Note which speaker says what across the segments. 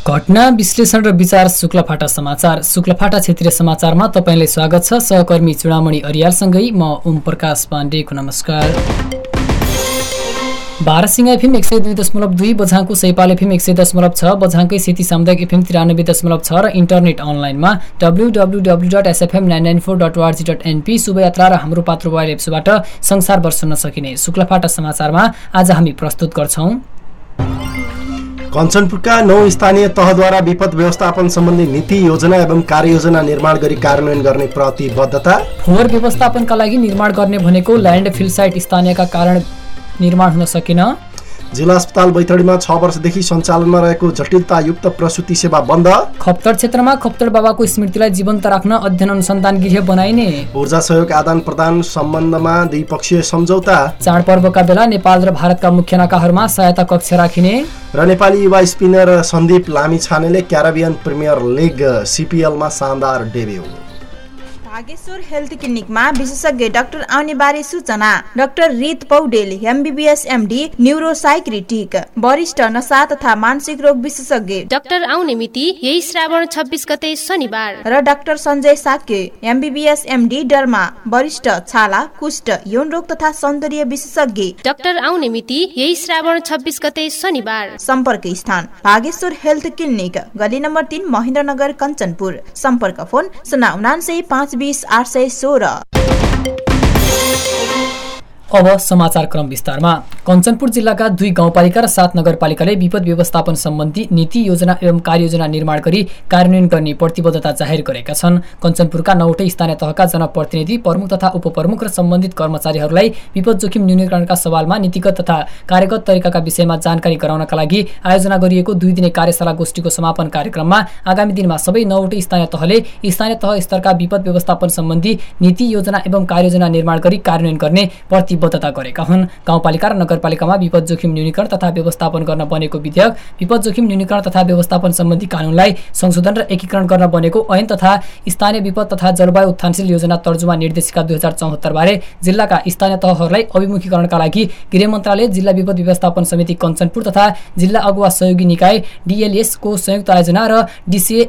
Speaker 1: घटना विश्लेषण र विचार शुक्लफाटा समाचार। शुक्लफाटा क्षेत्रीय समाचारमा तपाईंलाई स्वागत छ। सहकर्मी चुडामणि अरियालसँगै म ओम प्रकाश पाण्डेको नमस्कार। बारसिंगा एफएम 102.2, बझाङको सैपाल एफएम 100.6, बझाङकै सेती सामुदायिक एफएम 93.6 र इन्टरनेट अनलाइनमा www.sfm994.org.np शुभयात्रा र हाम्रो पात्र मोबाइल एप्सबाट संसारभर सुन्न सकिने शुक्लफाटा समाचारमा आज हामी प्रस्तुत गर्छौं।
Speaker 2: कञ्चनपुरका 9 स्थानीय तहद्वारा विपद व्यवस्थापन सम्बन्धी नीति योजना एवं कार्ययोजना निर्माण गरी कार्यान्वयन गर्ने प्रतिबद्धता।
Speaker 1: फोहोर व्यवस्थापनका लागि निर्माण गर्ने भनेको ल्यान्ड फिल साइट स्थानीयका कारण निर्माण हुन सकेन।
Speaker 2: जिल्ला अस्पताल बैतडीमा 6 वर्षदेखि सञ्चालनमा रहेको जटिलतायुक्त प्रसुति सेवा बन्द।
Speaker 1: खप्तड क्षेत्रमा खप्तड बाबाको स्मृतिलाई जीवन्त राख्न अध्ययन अनुसन्धान गृह बनाइने।
Speaker 2: ऊर्जा सहयोग आदान प्रदान सम्बन्धमा द्विपक्षीय सम्झौता।
Speaker 1: चाडपर्वका बेला नेपाल र भारतका मुख्य नाकाहरूमा सहायता कक्ष राखिने।
Speaker 2: र नेपाली युवा स्पिनर सन्दीप लामिछानेले क्यारिबियन प्रिमियर लिग सीपीएलमा शानदार डेब्यू।
Speaker 3: भागेश्वर हेल्थ क्लिनिकमा विशेषज्ञ डाक्टर आउने बारे सूचना। डाक्टर रित पौडेल MBBS MD न्यूरोसाइक्रिटिक, वरिष्ठ नशा तथा मानसिक रोग विशेषज्ञ।
Speaker 4: डाक्टर आउने मिति यही श्रावण 26 गते शनिबार।
Speaker 3: र doctor Sanjay Shakya MBBS MD derma, वरिष्ठ छाला, कुष्ठ, यौन रोग तथा सौन्दर्य विशेषज्ञ।
Speaker 4: डाक्टर आउने मिति यही श्रावण 26 गते शनिबार।
Speaker 3: सम्पर्क स्थान भागेश्वर हेल्थ क्लिनिक, गली नम्बर 3, महेन्द्रनगर, कञ्चनपुर। सम्पर्क फोन 079 520 816।
Speaker 1: अब समाचार क्रम विस्तारमा। कञ्चनपुर जिल्लाका 2 गाउँपालिका र 7 नगरपालिकाले विपद व्यवस्थापन सम्बन्धी नीति योजना एवं कार्ययोजना निर्माण गरी कार्यान्वयन गर्ने प्रतिबद्धता जाहेर गरेका छन्। कञ्चनपुरका 9वटै स्थानीय तहका जनप्रतिनिधि, प्रमुख तथा उपप्रमुख र सम्बन्धित कर्मचारीहरूलाई विपद जोखिम न्यूनीकरणका सवालमा नीतिगत तथा कार्यगत तरिकाका विषयमा जानकारी गराउनका लागि आयोजना गरिएको 2 दिने कार्यशाला गोष्ठीको समापन कार्यक्रममा आगामी दिनमा सबै 9वटै स्थानीय तहले स्थानीय तह स्तरका विपद व्यवस्थापन सम्बन्धी नीति योजना एवं कार्ययोजना निर्माण गरी कार्यान्वयन गर्ने प्रतिबद्धता गरेका हुन्। गाउँपालिका र नगरपालिकामा विपद जोखिम न्यूनीकरण तथा व्यवस्थापन गर्न बनेको विधेयक, विपद जोखिम न्यूनीकरण तथा व्यवस्थापन सम्बन्धी कानूनलाई संशोधन र एकीकरण गर्न बनेको ऐन तथा स्थानीय विपद तथा जलवायु उत्थानशील योजना तर्जुमा निर्देशिका 2074 बारे जिल्लाका स्थानीय तहहरूलाई अभिमुखीकरणका लागि गृह मन्त्रालय, जिल्ला विपद व्यवस्थापन समिति कञ्चनपुर तथा जिल्ला अगुवा सहयोगी निकाय DLS को संयुक्त आयोजना र DCA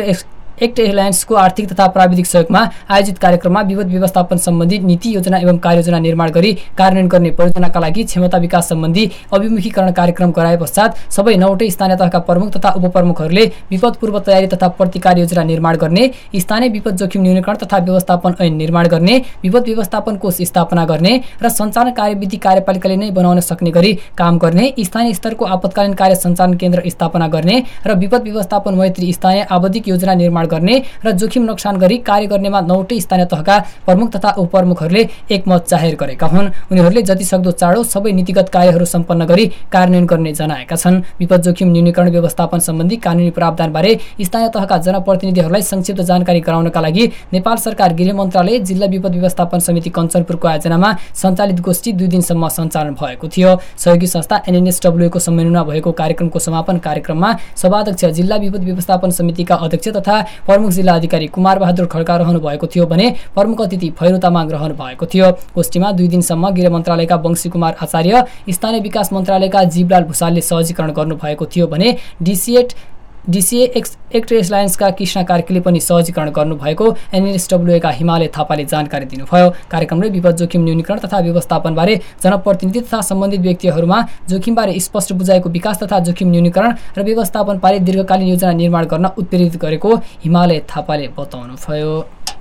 Speaker 1: एक्ट एलायन्सको आर्थिक तथा प्राविधिक सहयोगमा आयोजित कार्यक्रममा विपद व्यवस्थापन सम्बन्धी नीति योजना एवं कार्ययोजना निर्माण गरी कार्यान्वयन गर्ने परियोजनाका लागि क्षमता विकास सम्बन्धी अभिमुखीकरण कार्यक्रम गराए पश्चात सबै 9वटै स्थानीय तहका प्रमुख तथा उपप्रमुखहरूले विपद पूर्व तयारी तथा प्रतिकार योजना निर्माण गर्ने, स्थानीय विपद जोखिम न्यूनीकरण तथा व्यवस्थापन ऐन निर्माण गर्ने, विपद व्यवस्थापन कोष स्थापना गर्ने र सञ्चालन कार्यविधि कार्यपालिकाले नै बनाउन सक्ने गरी काम गर्ने, स्थानीय स्तरको आपतकालीन कार्य सञ्चालन केन्द्र स्थापना गर्ने र विपद व्यवस्थापन मैत्री स्थानीय आवधिक योजना निर्माण गर्ने र जोखिम नोक्सान गरी कार्य गर्नेमा 9वटै स्थानीय तहका प्रमुख तथा उपप्रमुखहरूले एकमत जाहेर गरेका हुन्। उनीहरूले जति सक्दो चाँडो सबै नीतिगत कार्यहरू सम्पन्न गरी कार्यान्वयन गर्ने जनाएका छन्। विपद जोखिम न्यूनीकरण व्यवस्थापन सम्बन्धी कानुनी प्रावधानबारे स्थानीय तहका जनप्रतिनिधिहरूलाई संक्षिप्त जानकारी गराउनका लागि नेपाल सरकार गृह मन्त्रालय, जिल्ला विपद व्यवस्थापन समिति कञ्चनपुरको आयोजनामा सञ्चालित गोष्ठी 2 दिनसम्म सञ्चालन भएको थियो। सहयोगी संस्था NNSWA को सम्मेलनमा भएको कार्यक्रमको समापन कार्यक्रममा सभाध्यक्ष, जिल्ला विपद व्यवस्थापन समितिका अध्यक्ष तथा प्रमुख जिल्ला अधिकारी कुमार बहादुर खड्का रहनु भएको थियो भने प्रमुख अतिथि फैरो तामाङ रहनु भएको थियो। गोष्ठीमा 2 दिनसम्म गृह मन्त्रालयका वंशी कुमार आचार्य, स्थानीय विकास मन्त्रालयका जीवलाल भुसालले सहजीकरण गर्नु भएको थियो भने DCA एक्ट एलायन्सका कृष्ण कार्कीले पनि सहजीकरण गर्नुभएको NNSWA का हिमालय थापाले जानकारी दिनुभयो। कार्यक्रमले विपद जोखिम न्यूनीकरण तथा व्यवस्थापनबारे जनप्रतिनिधि तथा सम्बन्धित व्यक्तिहरूमा जोखिमबारे स्पष्ट बुझाएको विकास तथा जोखिम न्यूनीकरण र व्यवस्थापनबारे दीर्घकालीन योजना निर्माण गर्न उत्प्रेरित गरेको हिमालय थापाले बताउनुभयो।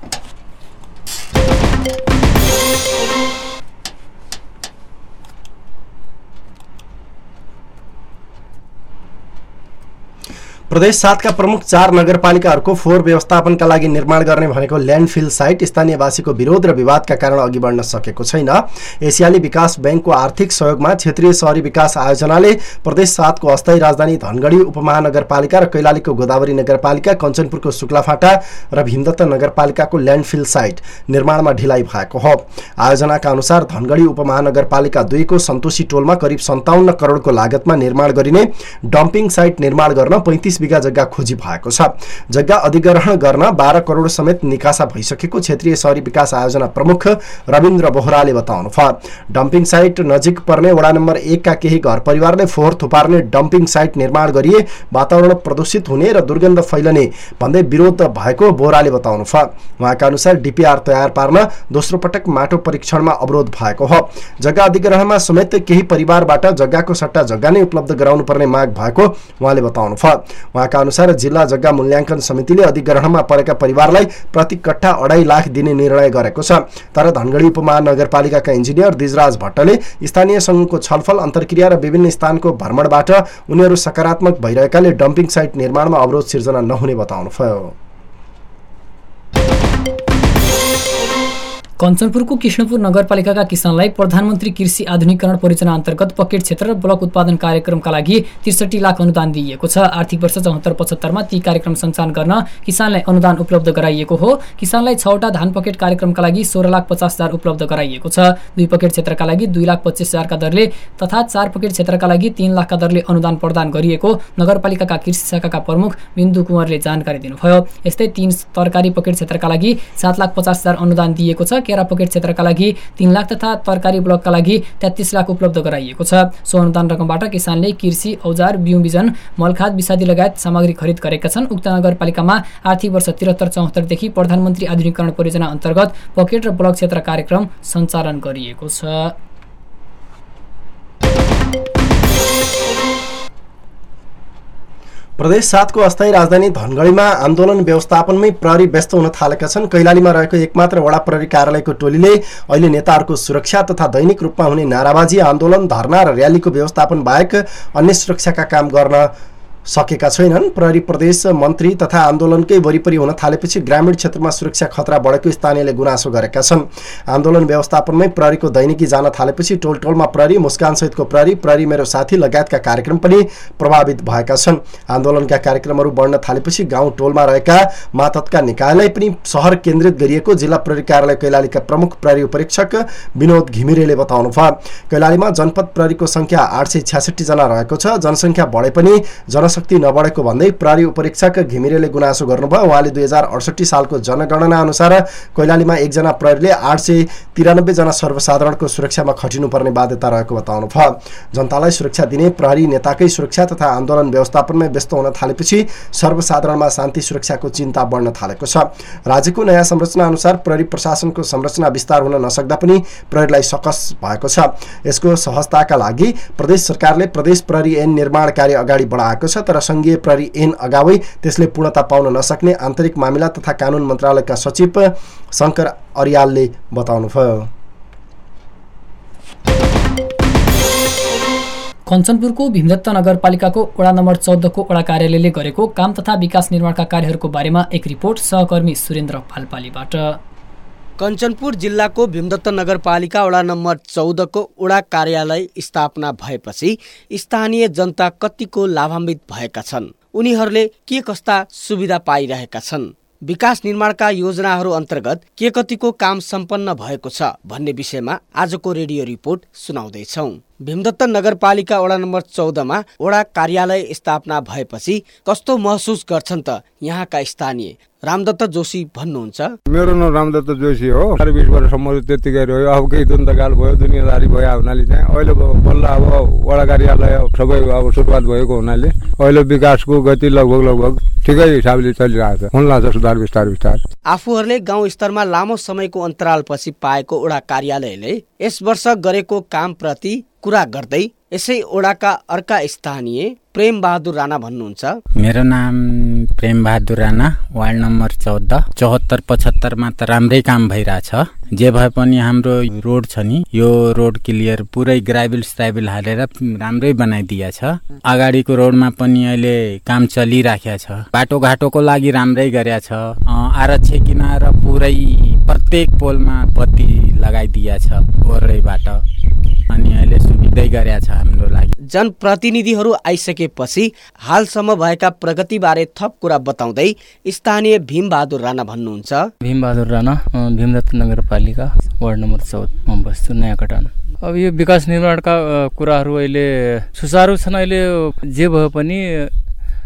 Speaker 2: प्रदेश 7 का प्रमुख 4 नगरपालिकाहरूको फोहोर व्यवस्थापनका लागि निर्माण गर्ने भनेको ल्यान्डफिल साइट स्थानीयवासीको विरोध र विवादका कारण अघि बढ्न सकेको छैन। एसियाली विकास बैंकको आर्थिक सहयोगमा क्षेत्रीय शहरी विकास आयोजनाले प्रदेश 7 को अस्थायी राजधानी धनगढी उपमहानगरपालिका र कैलालीको गोदावरी नगरपालिका, कञ्चनपुरको शुक्लाफाटा र भीमदत्त नगरपालिकाको ल्यान्डफिल साइट निर्माणमा ढिलाइ भएको हो। आयोजनाका अनुसार धनगढी उपमहानगरपालिका 2 को सन्तोषी टोलमा करिब 57 करोडको लागतमा निर्माण गरिने डम्पिङ साइट निर्माण गर्न 35 बिघा जग्गा खोजी भएको छ। जग्गा अधिग्रहण गर्न 12 करोड समेत निकासा भइसकेको क्षेत्रीय शहरी विकास आयोजना प्रमुख रविन्द्र बोहराले बताउनुभयो। डम्पिङ साइट नजिक पर्ने वडा नम्बर 1 का केही घर परिवारले फोहोर थुपार्ने डम्पिङ साइट निर्माण गरिए वातावरण प्रदूषित हुने र दुर्गन्ध फैलने भन्दै विरोध भएको बोहराले बताउनुभयो। उहाँका अनुसार डीपीआर तयार पार्न दोस्रो पटक माटो परीक्षणमा अवरोध भएको हो। जग्गा अधिग्रहणमा समेत केही परिवारबाट जग्गाको सट्टा जग्गा नै उपलब्ध गराउनु पर्ने माग भएको उहाँले बताउनुभयो। उहाँका अनुसार जिल्ला जग्गा मूल्याङ्कन समितिले अधिग्रहणमा परेका परिवारलाई प्रति कट्ठा 2.5 लाख दिने निर्णय गरेको छ। तर धनगढी उपमहानगरपालिकाका इन्जिनियर दिजराज भट्टले स्थानीय संघको छलफल अन्तर्क्रिया र विभिन्न स्थानको भ्रमणबाट उनीहरू सकारात्मक भइरहेकाले डम्पिङ साइट निर्माणमा अवरोध सिर्जना नहुने बताउनुभयो।
Speaker 1: कञ्चनपुरको कृष्णपुर नगरपालिकाका किसानलाई प्रधानमन्त्री कृषि आधुनिकीकरण परियोजना अन्तर्गत पकेट क्षेत्र र ब्लक उत्पादन कार्यक्रमका लागि 63 लाख अनुदान दिइएको छ। आर्थिक वर्ष 74-75 ती कार्यक्रम सञ्चालन गर्न किसानलाई अनुदान उपलब्ध गराइएको हो। किसानलाई 6वटा धान पकेट कार्यक्रमका लागि 16,50,000 उपलब्ध गराइएको छ। 2 पकेट क्षेत्रका लागि 2,25,000 का दरले तथा 4 पकेट क्षेत्रका लागि 3 लाख का दरले अनुदान प्रदान गरिएको नगरपालिकाका कृषि शाखाका प्रमुख बिन्दु कुँवरले जानकारी दिनुभयो। यस्तै 3 तरकारी पकेट क्षेत्रका लागि 7,50,000 अनुदान दिएको छ। केरा पकेट क्षेत्रका लागि 3 लाख तथा तरकारी ब्लकका लागि 33 लाख उपलब्ध गराइएको छ। सो अनुदान रकमबाट किसानले कृषि औजार, बिउ बिजन, मलखाद, विषादी लगायत सामग्री खरिद गरेका छन्। उक्त नगरपालिकामा आर्थिक वर्ष 73-74 देखि प्रधानमन्त्री आधुनिकीकरण परियोजना अन्तर्गत पकेट र ब्लक क्षेत्र कार्यक्रम सञ्चालन गरिएको छ।
Speaker 2: प्रदेश 7 को अस्थायी राजधानी धनगढीमा आन्दोलन व्यवस्थापनमै प्रहरी व्यस्त हुन थालेका छन्। कैलालीमा रहेको एकमात्र वडा प्रहरी कार्यालयको टोलीले अहिले नेताहरूको सुरक्षा तथा दैनिक रूपमा हुने नाराबाजी, आन्दोलन, धरना र र्यालीको व्यवस्थापन बाहेक अन्य सुरक्षाका काम गर्न सकेका छैनन्। प्रहरी प्रदेश मन्त्री तथा आन्दोलनकै वरिपरि हुन थालेपछि ग्रामीण क्षेत्रमा सुरक्षा खतरा बढेको स्थानीयले गुनासो गरेका छन्। आन्दोलन व्यवस्थापनमै प्रहरीको दैनिकी जान थालेपछि टोल टोलमा प्रहरी, मुस्कान सहितको प्रहरी मेरो साथी लगायतका कार्यक्रम पनि प्रभावित भएका छन्। आन्दोलनका कार्यक्रमहरू बढ्न थालेपछि गाउँ टोलमा रहेका मातहतका निकायलाई पनि सहर केन्द्रित गरिएको जिल्ला प्रहरी कार्यालय कैलालीका प्रमुख प्रहरी उपरीक्षक विनोद घिमिरेले बताउनुभयो। कैलालीमा जनपद प्रहरीको संख्या 866 जना रहेको छ। जनसङ्ख्या बढे पनि शक्ति नबढेको भन्दै प्रहरी उपरीक्षक घिमिरेले गुनासो गर्नुभयो। उहाँले 2068 सालको जनगणना अनुसार कैलालीमा 1 जना प्रहरीले 893 जना सर्वसाधारणको सुरक्षामा खटिनुपर्ने बाध्यता रहेको बताउनुभयो। जनतालाई सुरक्षा दिने प्रहरी नेताकै सुरक्षा तथा आन्दोलन व्यवस्थापनमै व्यस्त हुन थालेपछि सर्वसाधारणमा शान्ति सुरक्षाको चिन्ता बढ्न थालेको छ। राज्यको नयाँ संरचना अनुसार प्रहरी प्रशासनको संरचना विस्तार हुन नसक्दा पनि प्रहरीलाई सकस भएको छ। यसको सहजताका लागि प्रदेश सरकारले प्रदेश प्रहरी ऐन निर्माण कार्य अगाडि बढाएको छ। तर संघीय प्रहरी ऐन अगावै त्यसले पूर्णता पाउन नसक्ने आन्तरिक मामिला तथा कानुन मन्त्रालयका सचिव शङ्कर अर्यालले बताउनुभयो।
Speaker 1: कञ्चनपुरको भीमदत्त नगरपालिकाको वडा नम्बर 14 को वडा कार्यालयले गरेको काम तथा विकास निर्माणका कार्यहरूको बारेमा एक रिपोर्ट सहकर्मी सुरेन्द्र पालपालीबाट।
Speaker 5: कञ्चनपुर जिल्लाको भीमदत्त नगरपालिका वडा नम्बर 14 को वडा कार्यालय स्थापना भएपछि स्थानीय जनता कतिको लाभान्वित भएका छन्, उनीहरूले के कस्ता सुविधा पाइरहेका छन्, विकास निर्माणका योजनाहरू अन्तर्गत के कतिको काम सम्पन्न भएको छ भन्ने विषयमा आजको रेडियो रिपोर्ट सुनाउँदैछौँ। भीमदत्त नगरपालिका वडा नम्बर 14 मा वडा कार्यालय स्थापना भएपछि कस्तो महसुस गर्छन् त यहाँका स्थानीय? रामदत्त जोशी भन्नुहुन्छ।
Speaker 6: मेरो नाम रामदत्त जोशी हो। 20 वर्षसम्म त्यतिकै रह्यो। अब केही दन्तकाल भयो, दुनियादारी भयो हुनाले चाहिँ अहिले बल्ल अब वडा कार्यालय सबै अब सुरुवात भएको हुनाले अहिले विकासको गति लगभग ठिकै हिसाबले चलिरहेको छ। हुन लाग्छ सुधार विस्तार।
Speaker 5: आफूहरूले गाउँ स्तरमा लामो समयको अन्तरालपछि पाएको वडा कार्यालयले यस वर्ष गरेको कामप्रति कुरा गर्दै यसै वडाका अर्का स्थानीय प्रेम बहादुर राणा भन्नुहुन्छ।
Speaker 7: मेरो नाम प्रेम बहादुर राणा, वार्ड नम्बर 14, 74-75 मा त राम्रै काम भइरहेछ। जे भए पनि हाम्रो रोड छ नि, यो रोड क्लियर पुरै ग्राभल स्ट्राइबल हालेर राम्रै बनाइदिया छ। अगाडिको रोडमा पनि अहिले काम चलिराखेको छ। बाटोघाटोको लागि राम्रै गरेका छ। आरक्ष किनार पुरै प्रत्येक पोलमा बत्ती लगाइदिया छ ओरैबाट, अनि अहिले सुविधै गरेका छ हाम्रो लागि।
Speaker 5: जनप्रतिनिधिहरू आइसकेपछि हालसम्म भएका प्रगतिबारे थप कुरा बताउँदै स्थानीय भीम बहादुर राणा भन्नुहुन्छ।
Speaker 8: भीम बहादुर राणा, भीमदत्त नगरपालिका वार्ड नम्बर 14 मा बस्छु, नयाँ कटान। अब यो विकास निर्माणका कुराहरू अहिले सुचारू छन्। अहिले जे भए पनि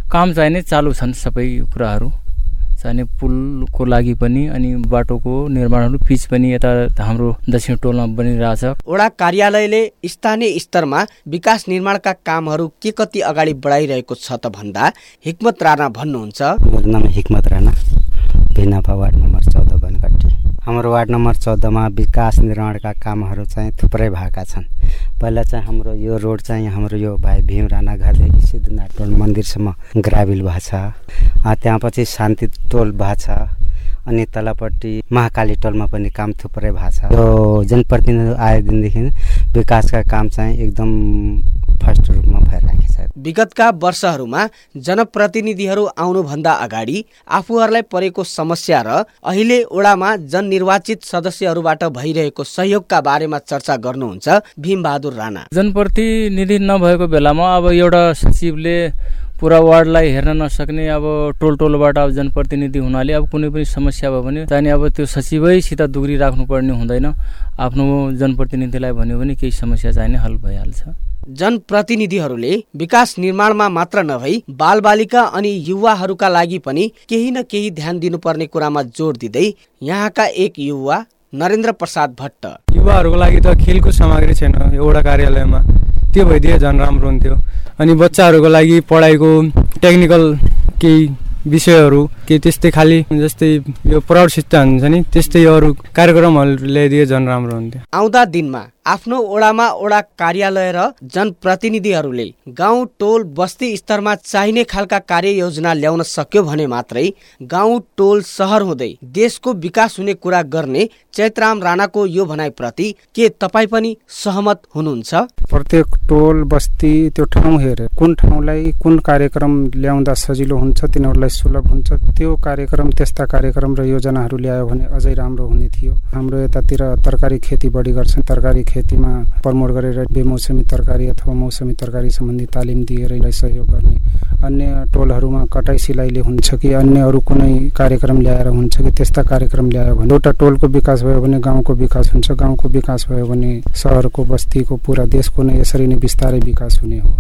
Speaker 8: काम चाहिने चालु छन् सबै कुराहरू चाहिने पुलको लागि पनि अनि बाटोको निर्माणहरू पिच पनि यता हाम्रो दक्षिण टोलमा बनिरहेछ।
Speaker 5: वडा कार्यालयले स्थानीय स्तरमा विकास निर्माणका कामहरू के कति अगाडि बढाइरहेको छ त भन्दा हिक्मत राणा भन्नुहुन्छ।
Speaker 9: मेरो नाम हिक्मत राणा, भिनापा वार्ड नम्बर 14 बनगट्टी। हाम्रो वार्ड नम्बर 14 मा विकास निर्माणका कामहरू चाहिँ थुप्रै भएका छन्। पहिला चाहिँ हाम्रो यो रोड चाहिँ हाम्रो यो भाइ भीम राणा घरदेखि सिद्धनाथ टोल मन्दिरसम्म ग्राभिल भएको छ। त्यहाँपछि शान्ति टोल भएको छ अनि तलपट्टि महाकाली टोलमा पनि काम थुप्रै भएको छ। यो जनप्रतिनिधि आए दिनदेखि विकासका काम चाहिँ एकदम फर्स्ट रूपमा भइरहेको छ।
Speaker 5: विगतका वर्षहरूमा जनप्रतिनिधिहरू आउनुभन्दा अगाडि आफूहरूलाई परेको समस्या र अहिले ओडामा जननिर्वाचित सदस्यहरूबाट भइरहेको सहयोगका बारेमा चर्चा गर्नुहुन्छ भीमबहादुर राणा।
Speaker 8: जनप्रतिनिधि नभएको बेलामा अब एउटा सचिवले पुरा वार्डलाई हेर्न नसक्ने, अब टोलबाट अब जनप्रतिनिधि हुनाले अब कुनै पनि समस्या भयो भने चाहिँ अब त्यो सचिवैसित दुग्री राख्नुपर्ने हुँदैन। आफ्नो जनप्रतिनिधिलाई भन्यो भने केही समस्या चाहिने हल भइहाल्छ।
Speaker 5: जनप्रतिनिधिहरूले विकास निर्माणमा मात्र नभई बालबालिका अनि युवाहरूका लागि पनि केही न केही ध्यान दिनुपर्ने कुरामा जोड दिँदै यहाँका एक युवा नरेन्द्र प्रसाद भट्ट,
Speaker 10: युवाहरूको लागि त खेलको सामग्री छैन एउटा कार्यालयमा, त्यो भइदिए झन् राम्रो हुन्थ्यो। अनि बच्चाहरूको लागि पढाइको टेक्निकल केही विषयहरू के त्यस्तै खाली जस्तै यो प्रौढ शिक्षा हुन्छ नि त्यस्तै अरू कार्यक्रमहरू ल्याइदिए झन् राम्रो हुन्थ्यो।
Speaker 5: आउँदा दिनमा आफ्नो ओडामा ओडा कार्यालय र जनप्रतिनिधिहरूले गाउँ टोल बस्ती स्तरमा चाहिने खालका कार्ययोजना ल्याउन सक्यो भने मात्रै गाउँ टोल सहर हुँदै देशको विकास हुने कुरा गर्ने चैतराम राणाको यो भनाइप्रति के तपाईँ पनि सहमत हुनुहुन्छ?
Speaker 11: प्रत्येक टोल बस्ती त्यो ठाउँ हेरेर कुन ठाउँलाई कुन कार्यक्रम ल्याउँदा सजिलो हुन्छ, तिनीहरूलाई सुलभ हुन्छ, त्यो कार्यक्रम त्यस्ता कार्यक्रम र योजनाहरू ल्यायो भने अझै राम्रो हुने थियो। हाम्रो यतातिर तरकारी खेती बढी गर्छन्, तरकारी खेतीमा प्रमोट गरेर बेमौसमी तरकारी अथवा मौसमी तरकारी सम्बन्धी तालिम दिएर यसलाई सहयोग गर्ने, अन्य टोलहरूमा कटाइ सिलाइले हुन्छ कि अन्य अरू कुनै कार्यक्रम ल्याएर हुन्छ कि त्यस्ता कार्यक्रम ल्यायो भने एउटा टोलको विकास भयो भने गाउँको विकास हुन्छ, गाउँको विकास भयो भने सहरको बस्तीको पुरा देशको नै यसरी नै बिस्तारै विकास हुने हो।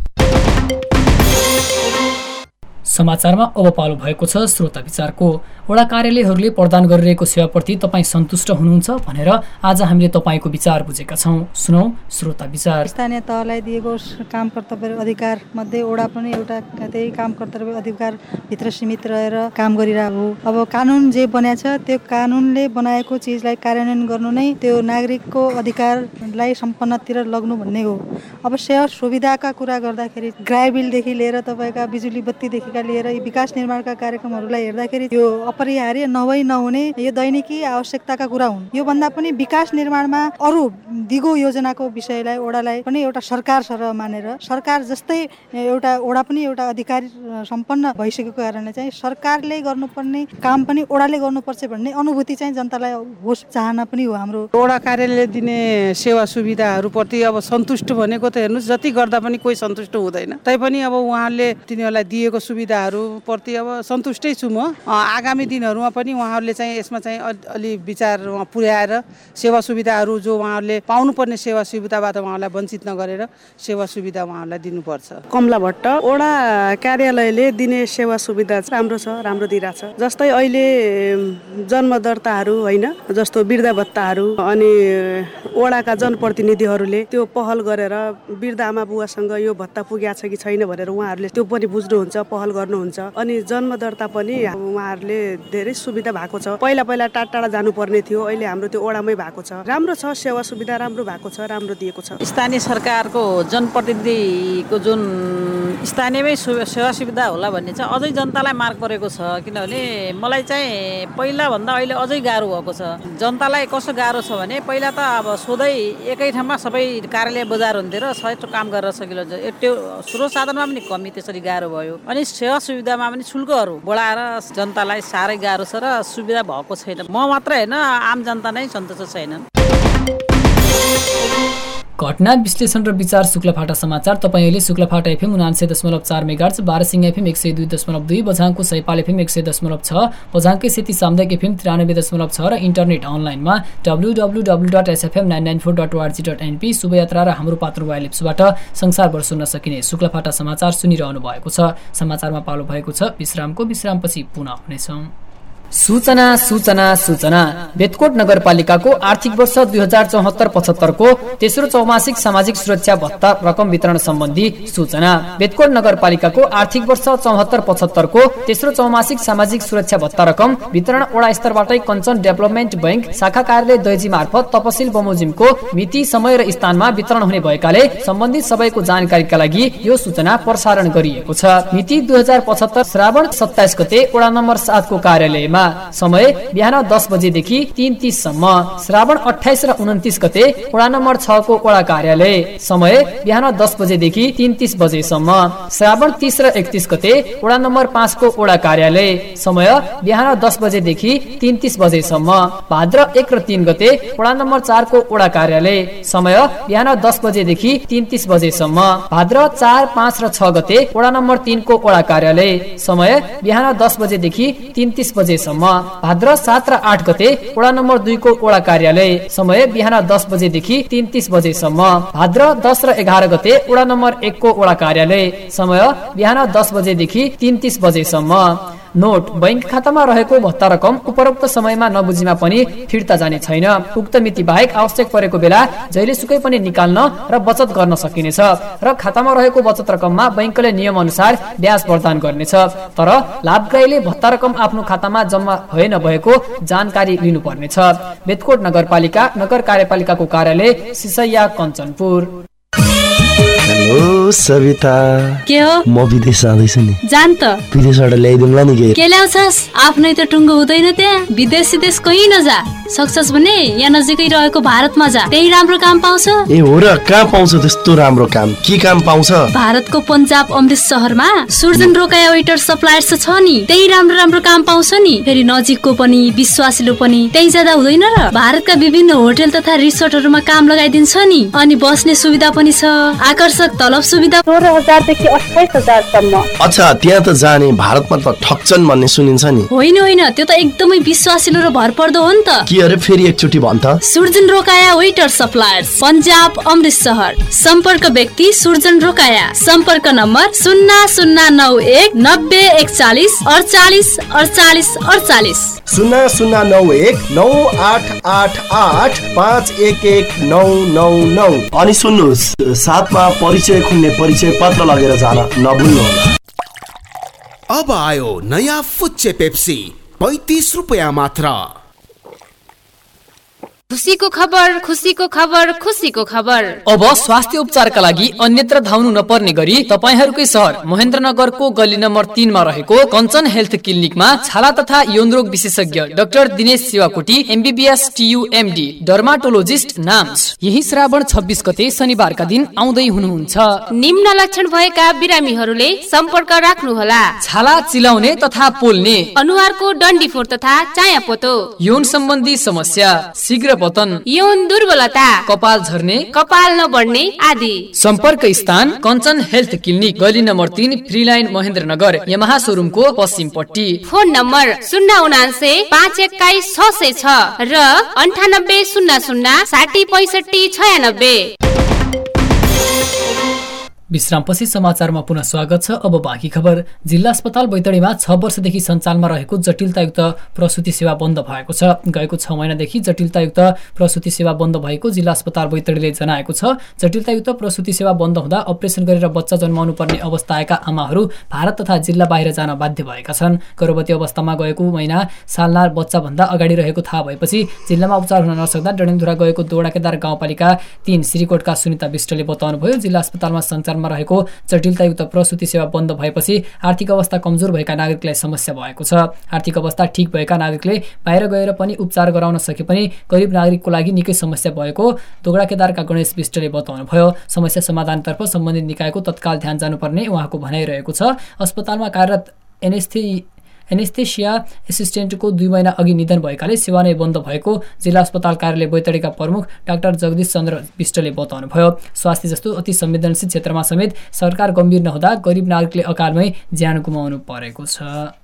Speaker 1: समाचारमा अब पालो भएको छ श्रोता विचारको। वडा कार्यालयहरूले प्रदान गरिरहेको सेवाप्रति तपाईँ सन्तुष्ट हुनुहुन्छ भनेर आज हामीले तपाईँको विचार बुझेका छौँ। सुनौ श्रोता विचार।
Speaker 12: स्थानीय तहलाई दिएको काम कर्तव्य अधिकार मध्ये वडा पनि एउटा त्यही काम कर्तव्य अधिकार भित्र सीमित रहेर काम गरिरहेको हो। अब कानुन जे बनाएको छ त्यो कानुनले बनाएको चिजलाई कार्यान्वयन गर्नु नै त्यो नागरिकको अधिकारलाई सम्पन्नतिर लग्नु भन्ने हो। अब सेवा सुविधाका कुरा गर्दाखेरि ग्राइबिलदेखि लिएर तपाईँका बिजुली बत्तीदेखिका लिएर विकास निर्माणका कार्यक्रमहरूलाई हेर्दाखेरि यो अपरिहार्य नहुने यो दैनिकी आवश्यकताका कुरा हुन्। यो भन्दा पनि विकास निर्माणमा अरू दिगो योजनाको विषयलाई ओडालाई पनि एउटा सरकार सरह मानेर सरकार जस्तै एउटा ओडा पनि एउटा अधिकारी सम्पन्न भइसकेको कारणले चाहिँ सरकारले गर्नुपर्ने काम पनि ओडाले गर्नुपर्छ भन्ने अनुभूति चाहिँ जनतालाई होस्, चाहना पनि हो। हाम्रो
Speaker 13: ओडा कार्यालयले दिने सेवा सुविधाहरू प्रति अब सन्तुष्ट भनेको त हेर्नुहोस् जति गर्दा पनि कोही सन्तुष्ट हुँदैन। तैपनि अब उहाँहरूले तिनीहरूलाई दिएको सुविधाहरू प्रति अब सन्तुष्टै छु म। आगामी दिनहरूमा पनि उहाँहरूले चाहिँ यसमा चाहिँ अलि विचार पुर्याएर सेवा सुविधाहरू जो उहाँहरूले पाउनुपर्ने सेवा सुविधाबाट उहाँलाई वञ्चित नगरेर सेवा सुविधा उहाँहरूलाई दिनुपर्छ।
Speaker 14: कमला भट्ट, वडा कार्यालयले दिने सेवा सुविधा राम्रो छ, राम्रो दिइरहेछ। जस्तै अहिले जन्म दर्ताहरू होइन, जस्तो वृद्ध भत्ताहरू अनि वडाका जनप्रतिनिधिहरूले त्यो पहल गरेर वृद्ध आमा बुवासँग यो भत्ता पुगेको छ कि छैन भनेर उहाँहरूले त्यो पनि बुझ्नुहुन्छ, पहल गर्नुहुन्छ। अनि जन्म दर्ता पनि उहाँहरूले धेरै सुविधा भएको छ। पहिला टाढा जानुपर्ने थियो, अहिले हाम्रो त्यो ओडामै भएको छ। राम्रो छ, सेवा सुविधा राम्रो भएको छ, राम्रो दिएको छ।
Speaker 15: स्थानीय सरकारको जनप्रतिनिधिको जुन स्थानीयमै सेवा सुविधा होला भन्ने चाहिँ अझै जनतालाई मार्ग परेको छ। किनभने मलाई चाहिँ पहिलाभन्दा अहिले अझै गाह्रो भएको छ। जनतालाई कस्तो गाह्रो छ भने पहिला त अब सोधै एकै ठाउँमा सबै कार्यालय बजार हुन्थ्यो र सबै काम गरेर सकिलो त्यो स्रोत साधनमा पनि कमी त्यसरी गाह्रो भयो। अनि सेवा सुविधामा पनि शुल्कहरू बढाएर जनतालाई साह्रै गाह्रो छ र सुविधा भएको छैन। म मात्र होइन, आम जनता नै सन्तुष्ट छैनन्।
Speaker 1: घटना विश्लेषण र विचार शुक्लफाटा समाचार। तपाईले Shuklaphanta FM 99.4 megahertz, Barasingha FM 102.2, बझाङको सैपाल एफएम 100.6, बझाङकै सेती सामुदायिक एफएम 93.6 र इन्टरनेट अनलाइनमा www.sfm994.org.np शुभयात्रा र हाम्रो पात्र मोबाइल एप्सबाट संसारभर सुन्न सकिने शुक्लफाटा समाचार सुनिरहनु भएको छ। समाचारमा पालो भएको छ विश्रामको। विश्रामपछि पुनः हुनेछौँ। सूचना सूचना सूचना। बेतकोट नगरपालिकाको आर्थिक वर्ष 2074-75 को तेस्रो चौमासिक सामाजिक सुरक्षा भत्ता रकम वितरण सम्बन्धी सूचना। बेतकोट नगरपालिकाको आर्थिक वर्ष 74-75 को तेस्रो चौमासिक सामाजिक सुरक्षा भत्ता रकम वितरण वडा स्तरबाटै कञ्चन डेभलपमेन्ट बैंक शाखा कार्यालय दैजी मार्फत तपसिल बमोजिमको मिति, समय र स्थानमा वितरण हुने भएकाले सम्बन्धित सबैको जानकारीका लागि यो सूचना प्रसारण गरिएको छ। मिति 2075 श्रावण 27 गते वडा नम्बर 7 को कार्यालयमा, समय बिहान 10 बजेदेखि 3:30 सम्म। श्रावण 28 र 29 गते वडा नम्बर 6 को वडा कार्यालय, समय बिहान 10 बजेदेखि 3:30 बजेसम्म। श्रावण 30 र 31 गते वडा नम्बर 5 को वडा कार्यालय, समय बिहान 10 बजेदेखि 3:30 बजेसम्म। भाद्र 1 र 3 गते वडा नम्बर 4 को वडा कार्यालय, समय बिहान 10 बजेदेखि 3:30 बजेसम्म। भाद्र 4, 5 र 6 गते वडा नम्बर 3 को वडा कार्यालय, समय बिहान 10 बजेदेखि 3:30 बजेसम्म। भाद्र 7 र 8 गते वडा नम्बर 2 को वडा कार्यालय, समय बिहान 10 बजेदेखि 3:30 बजेसम्म। भाद्र 10 र 11 गते वडा नम्बर 1 को वडा कार्यालय, समय बिहान 10 बजेदेखि 3:30 बजेसम्म। नोट: बैंक खातामा रहेको भत्ता रकम उपरोक्त समयमा नबुझिमा पनि फिर्ता जाने छैन। उक्त मिति बाहेक आवश्यक परेको बेला जहिलेसुकै पनि निकाल्न र बचत गर्न सकिनेछ र खातामा रहेको बचत रकममा बैंकले नियम अनुसार ब्याज प्रदान गर्नेछ। तर लाभग्राहीले भत्ता रकम आफ्नो खातामा जम्मा भए नभएको जानकारी लिनुपर्नेछ। बेतकोट नगरपालिका नगर कार्यपालिकाको कार्यालय सिसैया कञ्चनपुर।
Speaker 2: हेलो सविता,
Speaker 16: के हो?
Speaker 2: म विदेश जाँदैछु नि।
Speaker 16: जान त
Speaker 2: विदेशबाट ल्याइदिउँला नि।
Speaker 16: के ल्याउँछस्? आफ्नै त टुङ्गो हुँदैन त्यहाँ। विदेश कहीँ नजा, सक्सेस भने यहाँ नजिकै रहेको भारतमा जा, त्यही राम्रो काम पाउँछ।
Speaker 2: ए हो र, कहाँ पाउँछ त्यस्तो राम्रो काम? के काम पाउँछ?
Speaker 16: भारतको पन्जाब अमृत शहरमा सुर्जन रोकाया वेटर सप्लायर्स छ नि, त्यही राम्रो काम पाउँछ नि। फेरि नजिकको पनि विश्वासिलो पनि, त्यही जाँदा हुँदैन र? भारतका विभिन्न होटल तथा रिसोर्टहरूमा काम लगाइदिन्छ नि। अनि बस्ने सुविधा पनि छ, आकर्षक तलब सुविधा 16,000 देखि 28,000 सम्म।
Speaker 2: अच्छा, त्यहाँ त जाने, भारतमा त ठक्चन भन्ने सुनिन्छ नि।
Speaker 16: होइन, त्यो त एकदमै विश्वासिलो र भरपर्दो हो नि त।
Speaker 2: के अरे, फेरि एकचोटि भन् त।
Speaker 16: Surjan Rokaya waiter suppliers, Punjab Amritsar. सम्पर्क व्यक्ति सुर्जन रोकाया। सम्पर्क नम्बर 0091 90 41 48 48 48
Speaker 2: 0091 9888 511 999। अनि सुन्नुहोस्, साथमा परिचय खुल्ने परिचय पत्र लगेर जान नभुल्नुहोला।
Speaker 17: अब आयो नयाँ फुच्चे पेप्सी 35 रुपैयाँ मात्र।
Speaker 4: खुसीको खबर, खुसीको खबर, खुसीको खबर।
Speaker 1: अब स्वास्थ्य उपचारका लागि अन्यत्र धाउनु नपर्ने गरी तपाईहरूकै सहर महेन्द्रनगरको गल्ली नम्बर 3 मा रहेको कञ्चन हेल्थ क्लिनिकमा छाला तथा यौनरोग विशेषज्ञ doctor Dinesh Shivakoti MBBS TUMD dermatologist NAMS यही श्रावण 26 गते शनिबारका दिन आउँदै हुनुहुन्छ।
Speaker 4: निम्न लक्षण भएका बिरामीहरूले सम्पर्क राख्नुहोला।
Speaker 1: छाला चिलाउने तथा पोल्ने,
Speaker 4: अनुहारको डन्डीफोर तथा चायापोतो,
Speaker 1: यौन सम्बन्धी समस्या, शीघ्र पतन,
Speaker 4: यौन दुर्बलता,
Speaker 1: कपाल झर्ने,
Speaker 4: कपाल नबढ्ने आदि।
Speaker 1: सम्पर्क स्थान कञ्चन हेल्थ क्लिनिक गली number 3 free line Mahendranagar Yamaha शोरूमको पश्चिमपट्टि।
Speaker 4: फोन नम्बर 079 521 606 र 98 00 60 65 96।
Speaker 1: विश्रामपछि समाचारमा पुनः स्वागत छ। अब बाँकी खबर। जिल्ला अस्पताल बैतडीमा 6 वर्षदेखि सञ्चालनमा रहेको जटिलतायुक्त प्रसुति सेवा बन्द भएको छ। गएको 6 महिनादेखि जटिलतायुक्त प्रसुति सेवा बन्द भएको जिल्ला अस्पताल बैतडीले जनाएको छ। जटिलतायुक्त प्रसुति सेवा बन्द हुँदा अपरेसन गरेर बच्चा जन्माउनु पर्ने अवस्था आएका आमाहरू भारत तथा जिल्ला बाहिर जान बाध्य भएका छन्। गर्भवती अवस्थामा गएको महिना सालनार बच्चा भन्दा अगाडि रहेको थाहा भएपछि जिल्लामा उपचार हुन नसक्दा डडेलधुरा गएको दोडाकेदार गाउँपालिका 3 श्रीकोटका सुनिता विष्टले बताउनुभयो। जिल्ला अस्पतालमा सञ्चालनमा रहेको जटिलतायुक्त प्रसुति सेवा बन्द भएपछि आर्थिक अवस्था कमजोर भएका नागरिकलाई समस्या भएको छ। आर्थिक अवस्था ठिक भएका नागरिकले बाहिर गएर पनि उपचार गराउन सके पनि गरिब नागरिकको लागि निकै समस्या भएको दोगडाकेदारका गणेश विष्टले बताउनुभयो। समस्या समाधानतर्फ सम्बन्धित निकायको तत्काल ध्यान जानुपर्ने उहाँको भनाइरहेको छ। अस्पतालमा कार्यरत एनेस्थेसिया एसिस्टेन्टको 2 महिना अघि निधन भएकाले सेवा नै बन्द भएको जिल्ला अस्पताल कार्यालय बैतडीका प्रमुख डाक्टर जगदीश चन्द्र विष्टले बताउनुभयो। स्वास्थ्य जस्तो अति संवेदनशील क्षेत्रमा समेत सरकार गम्भीर नहुँदा गरिब नागरिकले अकालमै ज्यान गुमाउनु परेको छ।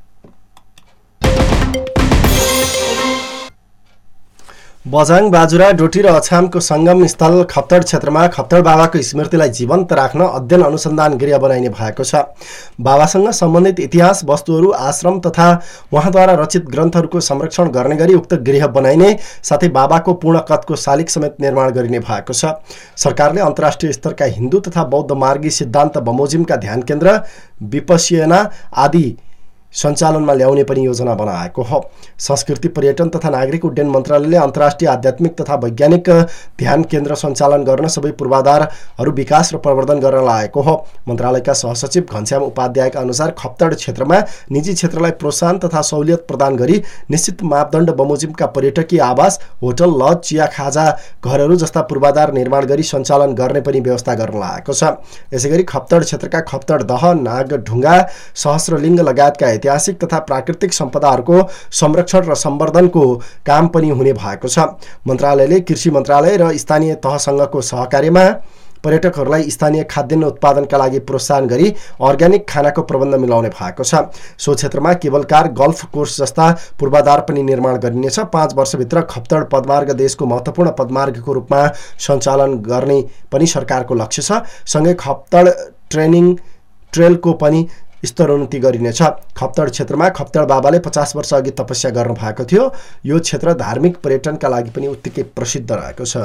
Speaker 2: बझाङ बाजुरा डोटी र अछामको संगम स्थल खप्तड क्षेत्रमा खप्तड बाबाको स्मृतिलाई जीवन्त राख्न अध्ययन अनुसन्धान गृह बनाइने भएको छ। बाबासँग सम्बन्धित इतिहास वस्तुहरू आश्रम तथा उहाँद्वारा रचित ग्रन्थहरूको संरक्षण गर्ने गरी उक्त गृह बनाइने साथै बाबाको पूर्ण कदको शालिग समेत निर्माण गरिने भएको छ। सरकारले अन्तर्राष्ट्रिय स्तरका हिन्दू तथा बौद्ध मार्गी सिद्धान्त बमोजिमका ध्यान केन्द्र विपश्यना आदि सञ्चालनमा ल्याउने पनि योजना बनाएको हो। संस्कृति पर्यटन तथा नागरिक उड्डयन मन्त्रालयले अन्तर्राष्ट्रिय आध्यात्मिक तथा वैज्ञानिक ध्यान केन्द्र सञ्चालन गर्न सबै पूर्वाधारहरू विकास र प्रवर्धन गर्न लागेको हो। मन्त्रालयका सहसचिव घनश्याम उपाध्यायका अनुसार खप्तड क्षेत्रमा निजी क्षेत्रलाई प्रोत्साहन तथा सहुलियत प्रदान गरी निश्चित मापदण्ड बमोजिमका पर्यटकीय आवास, होटल, लज, चिया खाजा घरहरू जस्ता पूर्वाधार निर्माण गरी सञ्चालन गर्ने पनि व्यवस्था गर्न लागेको छ। यसैगरी खप्तड क्षेत्रका खप्तड दह, नागढुङ्गा, सहस्रलिङ्ग लगायतका ऐतिहासिक तथा प्राकृतिक सम्पदाहरूको संरक्षण र सम्वर्धनको काम पनि हुने भएको छ। मन्त्रालयले कृषि मन्त्रालय र स्थानीय तहसँगको सहकार्यमा पर्यटकहरूलाई स्थानीय खाद्यान्न उत्पादनका लागि प्रोत्साहन गरी अर्ग्यानिक खानाको प्रबन्ध मिलाउने भएको छ। सो क्षेत्रमा केबल कार, गल्फ कोर्स जस्ता पूर्वाधार पनि निर्माण गरिनेछ। 5 वर्षभित्र खप्तड पदमार्ग देशको महत्त्वपूर्ण पदमार्गको रूपमा सञ्चालन गर्ने पनि सरकारको लक्ष्य छ। सँगै खप्तड ट्रेनिङ ट्रेलको पनि स्तरोन्नति गरिनेछ। खप्तड क्षेत्रमा खप्तड बाबाले 50 वर्ष अघि तपस्या गर्नु भएको थियो। यो क्षेत्र धार्मिक पर्यटनका लागि पनि उत्तिकै प्रसिद्ध रहेको छ।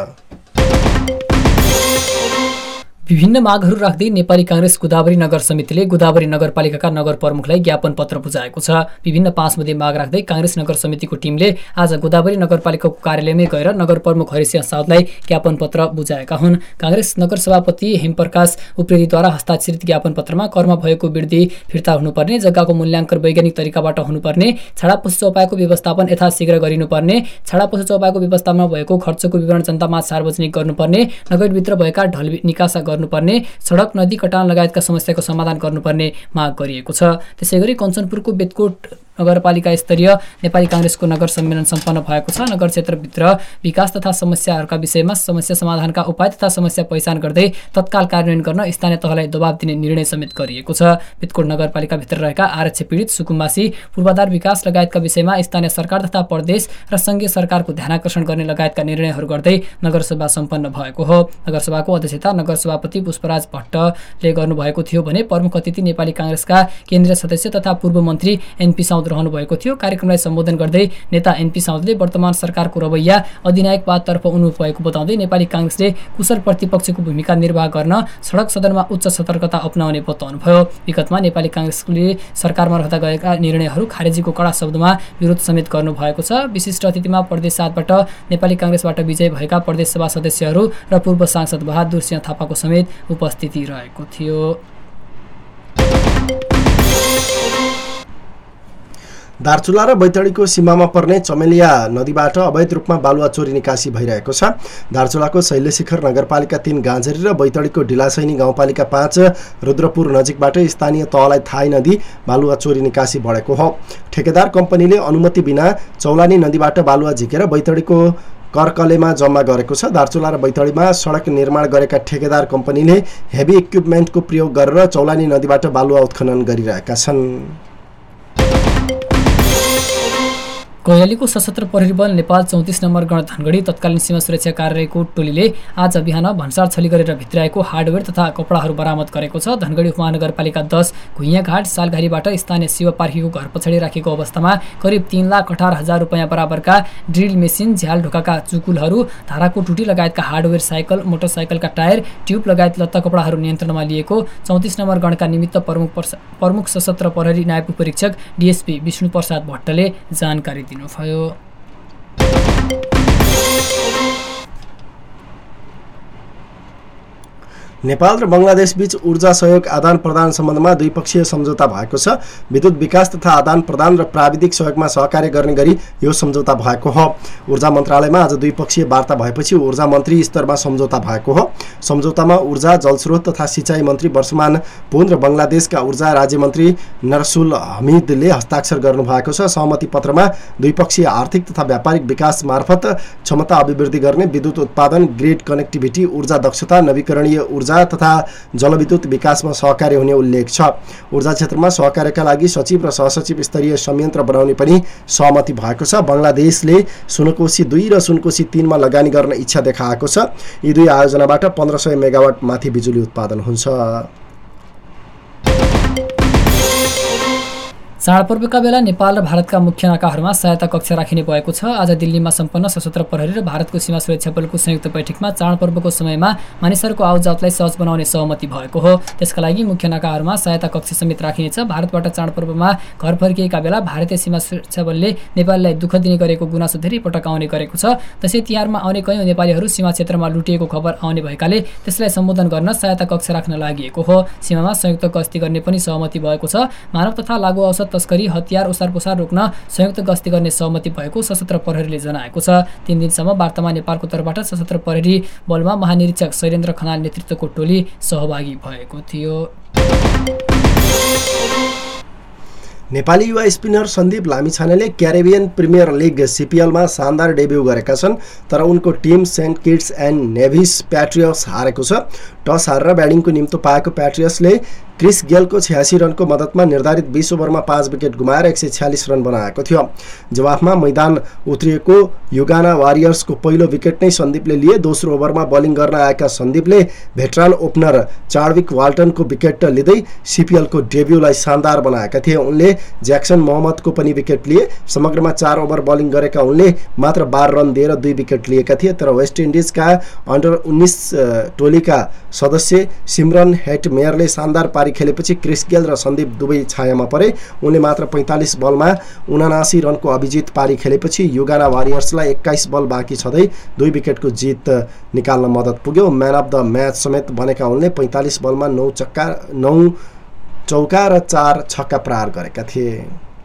Speaker 1: विभिन्न मागहरू राख्दै नेपाली कांग्रेस गोदावरी नगर समितिले गोदावरी नगरपालिकाका नगर प्रमुखलाई ज्ञापन पत्र बुझाएको छ। विभिन्न 5 मध्ये माग राख्दै कांग्रेस नगर समितिको टिमले आज गोदावरी नगरपालिकाको कार्यालयमै गएर नगर प्रमुख हरिसिंह साउदलाई ज्ञापन पत्र बुझाएका हुन्। कांग्रेस नगर सभापति हेमप्रकाश उप्रेतीद्वारा हस्ताक्षरित ज्ञापन पत्रमा करमा भएको वृद्धि फिर्ता हुनुपर्ने, जग्गाको मूल्याङ्कन वैज्ञानिक तरिकाबाट हुनुपर्ने, छाडा पशु चौपायाको व्यवस्थापन यथाशीघ्र गरिनुपर्ने, छाडा पशु चौपायाको व्यवस्थापनमा भएको खर्चको विवरण जनतामा सार्वजनिक गर्नुपर्ने, नगरभित्र भएका ढल निकासा गर्नुपर्ने, सडक नदी कटान लगायतका समस्याको समाधान गर्नुपर्ने माग गरिएको छ। त्यसैगरी कञ्चनपुरको बेतकोट नगरपालिका स्तरीय नेपाली कांग्रेसको नगर सम्मेलन सम्पन्न भएको छ। नगर क्षेत्रभित्र विकास तथा समस्याहरूका विषयमा समस्या समाधानका उपाय तथा समस्या पहिचान गर्दै तत्काल कार्यान्वयन गर्न स्थानीय तहलाई दबाब दिने निर्णय समेत गरिएको छ। बेतकोट नगरपालिकाभित्र रहेका आरक्ष पीडित, सुकुम्बासी, पूर्वाधार विकास लगायतका विषयमा स्थानीय सरकार तथा प्रदेश र संघीय सरकारको ध्यानाकर्षण गर्ने लगायतका निर्णयहरू गर्दै नगरसभा सम्पन्न भएको हो। नगरसभाको अध्यक्षता नगर सभापति पुष्पराज भट्टले गर्नुभएको थियो भने प्रमुख अतिथि नेपाली कांग्रेसका केन्द्रीय सदस्य तथा पूर्व मन्त्री एनपी साउद रहनु भएको थियो। कार्यक्रमलाई सम्बोधन गर्दै नेता एनपी साउदले वर्तमान सरकारको रवैया अधिनायकवादतर्फ उन्मुख भएको बताउँदै नेपाली कांग्रेसले कुशल प्रतिपक्षको भूमिका निर्वाह गर्न सडक सदनमा उच्च सतर्कता अपनाउने बताउनुभयो। विगतमा नेपाली कांग्रेसले सरकारमा रहँदा गएका निर्णयहरू खारेजीको कडा शब्दमा विरोध समेत गर्नु भएको छ। विशिष्ट अतिथिमा प्रदेश 7बाट नेपाली कांग्रेसबाट विजय भएका प्रदेश सभा सदस्यहरू र पूर्व सांसद बहादुर सिंह थापाको समेत उपस्थिति रहेको थियो।
Speaker 2: दार्चुला र बैतडीको सीमामा पर्ने चमेलिया नदीबाट अवैध रूपमा बालुवा चोरी निकासी भइरहेको छ। दार्चुलाको शैलशिखर नगरपालिका 3 गाँझरी र बैतडीको ढिलासैनी गाउँपालिका 5 रुद्रपुर नजिकबाट स्थानीय तहलाई थाहै नदी बालुवा चोरी निकासी बढेको हो। ठेकेदार कम्पनीले अनुमति बिना चौलानी नदीबाट बालुवा झिकेर बैतडीको करकलेमा जम्मा गरेको छ। दार्चुला र बैतडीमा सडक निर्माण गरेका ठेकेदार कम्पनीले हेभी इक्विपमेन्टको प्रयोग गरेर चौलानी नदीबाट बालुवा उत्खनन गरिरहेका छन्।
Speaker 1: कैलालीको सशस्त्र प्रहरी बल नेपाल 34 नम्बर गण धनगढी तत्कालीन सीमा सुरक्षा कार्यालयको टोलीले आज बिहान भन्सार छली गरेर भित्राएको हार्डवेयर तथा कपडाहरू बरामद गरेको छ। धनगढी उपमहानगरपालिका 10 घुइयाघाट सालघारीबाट स्थानीय शिव पार्कीको घर पछाडि राखेको अवस्थामा करिब 3,18,000 रुपैयाँ बराबरका ड्रिल मेसिन, झ्याल ढोकाका चुकुलहरू, धाराको टुटी लगायतका हार्डवेयर, साइकल, मोटरसाइकलका टायर, ट्युब लगायत लत्ता कपडाहरू नियन्त्रणमा लिएको 34 नम्बर गणका निमित्त प्रमुख सशस्त्र प्रहरी नायब उपरीक्षक डीएसपी विष्णु प्रसाद भट्टले जानकारी दिनुभयो।
Speaker 2: नेपाल र बङ्गलादेश बीच ऊर्जा सहयोग आदान प्रदान सम्बन्धमा द्विपक्षीय सम्झौता भएको छ। विद्युत विकास तथा आदान प्रदान र प्राविधिक सहयोगमा सहकार्य गर्ने गरी यो सम्झौता भएको हो। ऊर्जा मन्त्रालयमा आज द्विपक्षीय वार्ता भएपछि ऊर्जा मन्त्री स्तरमा सम्झौता भएको हो। सम्झौतामा ऊर्जा जलस्रोत तथा सिँचाइ मन्त्री वर्षमान पुन र बङ्गलादेशका ऊर्जा राज्यमन्त्री नरसुल हमिदले हस्ताक्षर गर्नुभएको छ। सहमति पत्रमा द्विपक्षीय आर्थिक तथा व्यापारिक विकास मार्फत क्षमता अभिवृद्धि गर्ने, विद्युत उत्पादन, ग्रिड कनेक्टिभिटी, ऊर्जा दक्षता, नवीकरणीय ऊर्जा तथा जलविद्युत विकासमा सहकार्य हुने उल्लेख छ। ऊर्जा क्षेत्रमा सहकार्यका लागि सचिव र सहसचिव स्तरीय संयन्त्र बनाउने पनि सहमति भएको छ। बङ्गलादेशले सुनकोशी 2 र सुनकोशी 3 मा लगानी गर्न इच्छा देखाएको छ। यी दुई आयोजनाबाट 1500 मेगावाट माथि बिजुली उत्पादन हुन्छ।
Speaker 1: चाडपर्वका बेला नेपाल र भारतका मुख्य नाकाहरूमा सहायता कक्ष राखिने भएको छ। आज दिल्लीमा सम्पन्न सशस्त्र प्रहरी र भारतको सीमा सुरक्षा बलको संयुक्त बैठकमा चाडपर्वको समयमा मानिसहरूको आउजाउतलाई सहज बनाउने सहमति भएको हो। त्यसका लागि मुख्य नाकाहरूमा सहायता कक्ष समेत राखिनेछ। भारतबाट चाडपर्वमा घर फर्किएका बेला भारतीय सीमा सुरक्षा बलले नेपाललाई दुःख दिने गरेको गुनासो धेरै पटक आउने गरेको छ। त्यसै तिहारमा आउने कयौं नेपालीहरू सीमा क्षेत्रमा लुटिएको खबर आउने भएकाले त्यसलाई सम्बोधन गर्न सहायता कक्ष राख्न लागि हो। सीमामा संयुक्त गस्ती गर्ने पनि सहमति भएको छ। मानव तथा लागु औषध तस्करी, हतियार ओसारपोसार रोक्न संयुक्त गस्ती गर्ने सहमति भएको सशस्त्र प्रहरीले जनाएको छ। 3 दिनसम्म वार्तामा नेपालको तर्फबाट सशस्त्र प्रहरी बलमा महानिरीक्षक शैलेन्द्र खनाल नेतृत्वको टोली सहभागी भएको थियो।
Speaker 2: नेपाली युवा स्पिनर सन्दीप लामिछानेले क्यारिबियन प्रिमियर लिग CPLमा शानदार डेब्यू गरेका छन्, तर उनको team saint Kitts and Nevis Patriots हारेको छ। टस हारेर ब्याटिङको निम्तो पाएको प्याट्रियट्सले क्रिस गेलको 86 रनको मद्दतमा निर्धारित 20 ओभरमा 5 विकेट गुमाएर 146 रन बनाएको थियो। जवाफमा मैदान उत्रिएको युगाना वारियर्सको पहिलो विकेट नै सन्दीपले लिए। दोस्रो ओभरमा बलिङ गर्न आएका सन्दीपले भेटरान ओपनर चार्विक वाल्टनको विकेट लिँदै CPLको डेब्यूलाई शानदार बनाएका थिए। उनले ज्याक्सन मोहम्मदको पनि विकेट लिए। समग्रमा 4 ओभर बलिङ गरेका उनले मात्र 12 रन दिएर 2 विकेट लिएका थिए। तर वेस्ट इन्डिजका अन्डर 19 टोलीका सदस्य सिमरन हेटमेयरले शानदार पारी खेलेपछि क्रिस गेल र सन्दीप दुवै छायामा परे। उनले मात्र 45 बलमा 79 रनको अभिजित पारी खेलेपछि युगाना वारियर्सलाई 21 बल बाँकी छँदै 2 विकेटको जित निकाल्न मद्दत पुग्यो। म्यान अफ द म्याच समेत बनेका उनले 45 बलमा 9 चौका र 4 छक्का प्रहार गरेका थिए।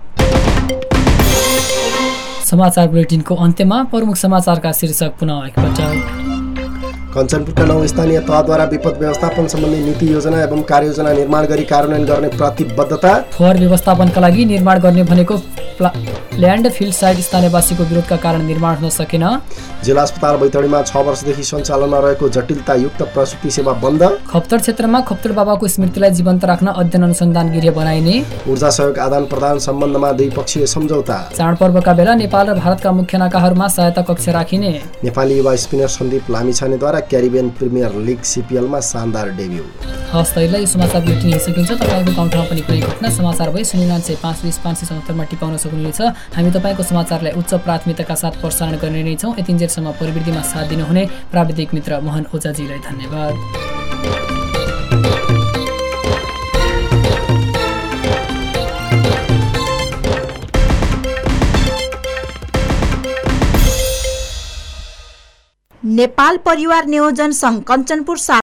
Speaker 1: समाचार बुलेटिनको अन्त्यमा प्रमुख समाचारका शीर्षक पुनः एकपटक।
Speaker 2: कञ्चनपुरका 9 स्थानीय तहद्वारा विपद व्यवस्थापन सम्बन्धी नीति योजना एवं कार्ययोजना निर्माण गरी कार्यान्वयन गर्ने प्रतिबद्धता।
Speaker 1: फोहोर व्यवस्थापनका लागि निर्माण गर्ने भनेको ल्यान्ड फिल्ड साइट स्थानीयवासीको विरोधका कारण निर्माण हुन सकेन।
Speaker 2: जिल्ला अस्पताल बैतडीमा 6 वर्षदेखि सञ्चालनमा रहेको जटिलतायुक्त प्रसुति सेवा बन्द।
Speaker 1: खप्तर क्षेत्रमा खप्तर बाबाको स्मृतिलाई जीवन्त राख्न अध्ययन अनुसन्धान गृह बनाइने।
Speaker 2: ऊर्जा सहयोग आदान प्रदान सम्बन्धमा द्विपक्षीय सम्झौता।
Speaker 1: चाडपर्वका बेला नेपाल र भारतका मुख्य नाकाहरूमा सहायता कक्ष राखिने।
Speaker 2: नेपाली युवा स्पिनर सन्दीप लामिछानेद्वारा क्यारिबियन प्रिमियर लिग CPLमा शानदार डेब्यू।
Speaker 1: हस् त यो समाचार बुलेटिन हेरिसकिन्छ। तपाईँको गाउँठाउँ पनि कुनै घटना समाचार भई 099520 मा टिपाउन सक्नुहुनेछ। हामी तपाईँको समाचारलाई उच्च प्राथमिकताका साथ प्रसारण गर्ने नै छौँ। यतिन्जेलसम्म प्रविधिमा साथ दिनुहुने प्राविधिक मित्र मोहन ओझाजीलाई धन्यवाद।
Speaker 3: नेपाल परिवार नियोजन संघ कञ्चनपुर